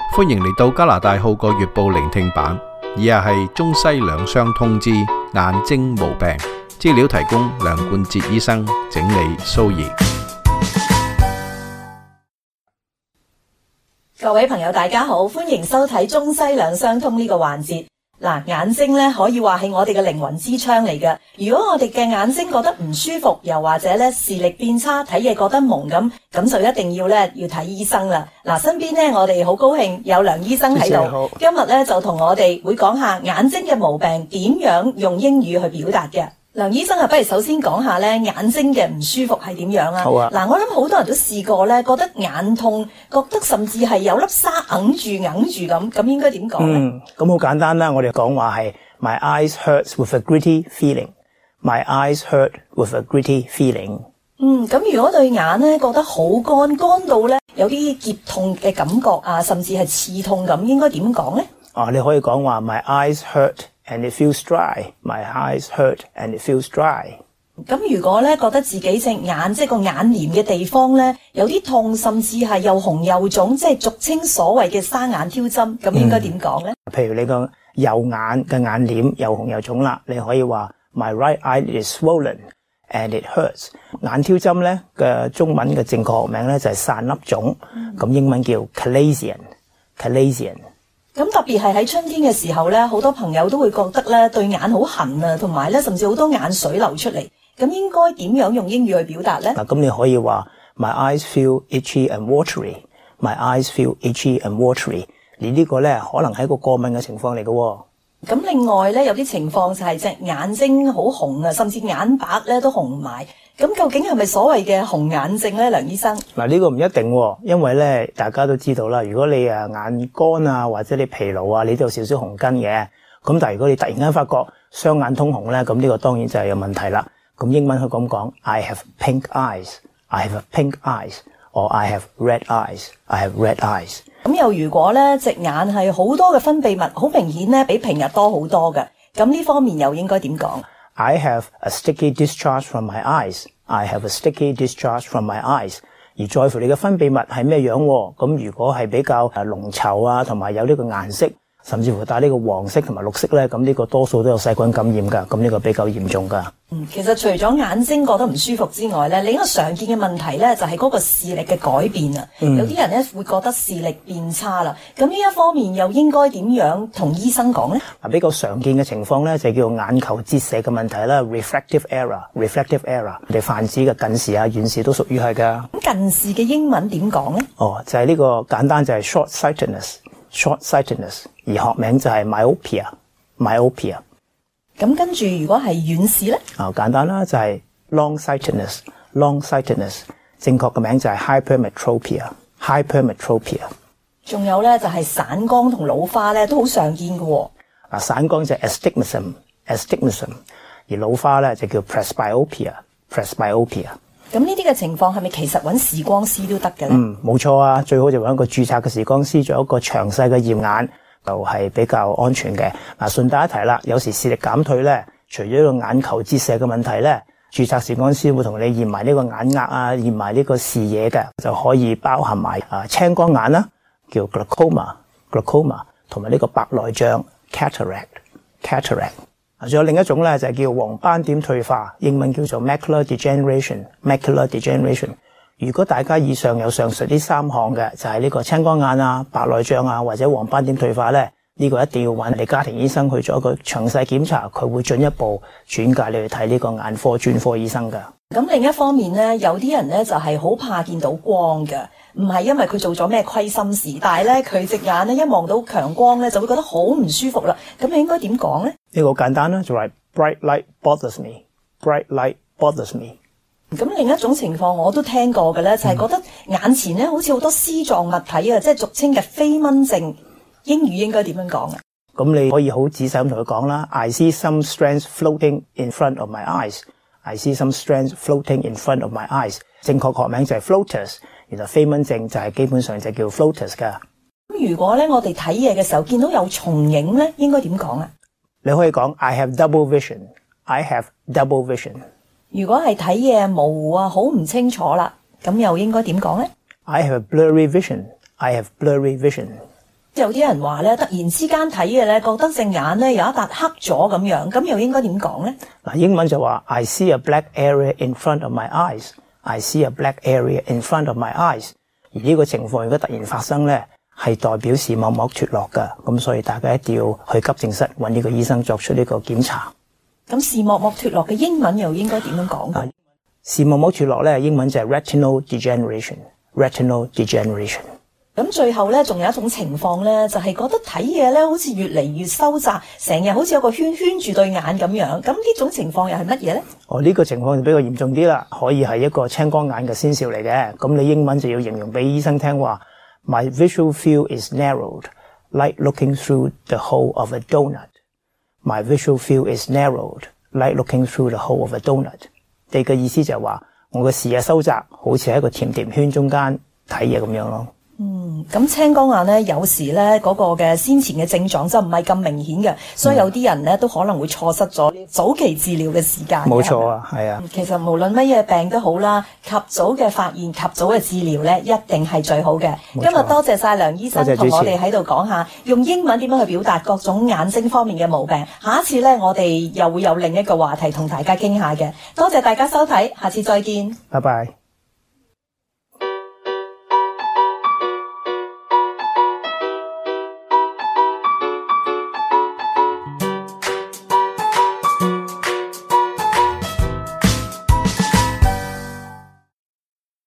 歡迎嚟到加拿大號角月報聆聽版，以下係中西兩相通知眼睛毛病資料提供梁冠哲醫生整理蘇怡。 各位朋友大家好，歡迎收睇中西兩相通呢個環節。嗱，眼睛咧可以話係我哋嘅靈魂之窗嚟嘅。如果我哋嘅眼睛覺得唔舒服，又或者咧視力變差，睇嘢覺得蒙咁就一定要睇醫生啦。嗱，身邊咧我哋好高興有梁醫生喺度，今日咧就同我哋會講下眼睛嘅毛病點樣用英語去表達嘅。梁醫生啊，不如首先講下咧眼睛嘅唔舒服係點樣啊？ 好啊。 嗱，我諗好多人都試過咧，覺得眼痛，覺得甚至係有粒沙揞住咁應該點講咧？ 咁好簡單啦，我哋講話係 My eyes hurts with a gritty feeling. My eyes hurt with a gritty feeling. 咁如果對眼咧覺得好乾到咧有啲澀痛嘅感覺啊，甚至係刺痛咁，應該點講咧？ 你可以講話 My eyes hurt.And it feels dry. My eyes hurt and it feels dry. 咁如果咧覺得自己隻眼即係個眼簾嘅地方咧有啲痛，甚至係又紅又腫，即係俗稱所謂嘅沙眼挑針，咁應該點講咧？ 譬如你個右眼嘅眼簾又紅又腫啦，你可以話 My right eye is swollen and it hurts. 眼挑針咧嘅中文嘅正確學名咧就係散粒腫，咁英文叫 chalazion。 咁特別係喺春天嘅時候咧，好多朋友都會覺得咧對眼好痕啊，同埋咧甚至好多眼水流出嚟。咁應該點樣用英語去表達咧？ 咁你可以話 My eyes feel itchy and watery. My eyes feel itchy and watery. 你呢個咧可能係一個過敏嘅情況嚟嘅。 咁另外咧有啲情況就係隻眼睛好紅啊，甚至眼白咧都紅埋。咁究竟係咪所謂嘅紅眼症咧，梁醫生？ 嗱，呢個唔一定喎，因為咧大家都知道啦，如果你眼乾啊或者你疲勞啊，你都有少少紅筋嘅。咁但係如果你突然間發覺雙眼通紅咧，咁呢個當然就係有問題啦。咁英文佢咁講 I have pink eyes. I have pink eyes. Or I have red eyes. I have red eyes. 咁又如果咧隻眼係好多嘅分泌物，好明顯咧比平日多好多嘅，咁呢方面又應該點講 ？I have a sticky discharge from my eyes. I have a sticky discharge from my eyes. 而在乎你嘅分泌物係咩樣喎？咁如果係比較濃稠啊，同埋有呢個顏色，甚至乎帶呢個黃色同埋綠色咧，咁呢個多數都有細菌感染㗎。咁呢個比較嚴重㗎。 其實除咗眼睛覺得唔舒服之外咧，另一個常見嘅問題咧就係嗰個視力嘅改變啊。有啲人咧會覺得視力變差啦。咁呢一方面又應該點樣同醫生講咧？ 比較常見嘅情況咧就叫做眼球折射嘅問題啦 ，refractive error。refractive error， 我哋泛指嘅近視啊、遠視都屬於係㗎。 咁近視嘅英文點講咧？ 就係呢個簡單就係 short-sightedness。而學名就係 myopia。 咁跟住如果係遠視咧？ 簡單啦，就係 long-sightedness。正確嘅名就係 hypermetropia。仲有咧就係散光同老花咧都好常見嘅喎。 散光就係 astigmatism， 而老花咧就叫 presbyopia。 咁呢啲嘅情況係咪其實揾視光師都得嘅咧？ 冇錯啊，最好就揾一個註冊嘅視光師做一個詳細嘅驗眼。就係比較安全嘅。順帶一提啦，有時視力減退咧，除咗個眼球折射嘅問題咧，註冊視光師會同你驗埋呢個眼壓啊，驗埋呢個視野嘅，就可以包含埋青光眼啦，叫 glaucoma， 同埋呢個白內障 cataract。仲有另一種咧就係叫黃斑點退化，英文叫做 macular degeneration。如果大家以上有上述呢三項嘅，就係呢個青光眼啊、白內障啊或者黃斑點退化咧，呢個一定要揾你家庭醫生去做一個詳細檢查，佢會進一步轉介你去睇呢個眼科專科醫生㗎。 咁另一方面咧，有啲人咧就係好怕見到光嘅，唔係因為佢做咗咩虧心事，但係咧佢隻眼咧一望到強光咧就會覺得好唔舒服啦。咁你應該點講咧？ 呢個好簡單啦，就係 bright light bothers me。 咁另一種情況我都聽過嘅咧，就係覺得眼前咧好似好多絲狀物體啊，即係俗稱嘅飛蚊症。英語應該點樣講啊？ 咁你可以好仔細咁同佢講啦。I see some strands floating in front of my eyes. I see some strands floating in front of my eyes. 正確學名就係 floaters。原來飛蚊症就係基本上就叫 floaters 㗎。 咁如果咧我哋睇嘢嘅時候見到有重影咧，應該點講啊？ 你可以講 I have double vision。 如果係睇嘢模糊啊，好唔清楚啦，咁又應該點講咧？ I have blurry vision。 有啲人話咧，突然之間睇嘅咧，覺得隻眼咧有一笪黑咗咁樣，咁又應該點講咧？ 嗱，英文就話 I see a black area in front of my eyes. I see a black area in front of my eyes. 而呢個情況如果突然發生咧，係代表視網膜脫落㗎，咁所以大家一定要去急症室揾呢個醫生作出呢個檢查。 咁視網膜脫落嘅英文又應該點樣講？ 視網膜脫落咧，英文就係 retinal degeneration。retinal degeneration。 咁最後咧，仲有一種情況咧，就係覺得睇嘢咧，好似越嚟越收窄，成日好似有個圈圈住對眼咁樣。咁呢種情況又係乜嘢咧？呢個情況就比較嚴重啲啦，可以係一個青光眼嘅先兆嚟嘅。咁你英文就要形容俾醫生聽話 ，My visual field is narrowed, like looking through the hole of a donut. My visual field is narrowed, like looking through the hole of a donut. 你嘅意思就係話，我嘅視野收窄，好似喺一個甜甜圈中間睇嘢咁樣咯。 咁青光眼咧，有時咧嗰個嘅先前嘅症狀就唔係咁明顯嘅，所以有啲人咧都可能會錯失咗早期治療嘅時間。 冇錯啊，係啊。 其實無論乜嘢病都好啦，及早嘅發現、及早嘅治療咧，一定係最好嘅。今日多謝晒梁醫生同我哋喺度講下，用英文點樣去表達各種眼睛方面嘅毛病。下一次咧，我哋又會有另一個話題同大家傾下嘅。多謝大家收睇，下次再見。 拜拜。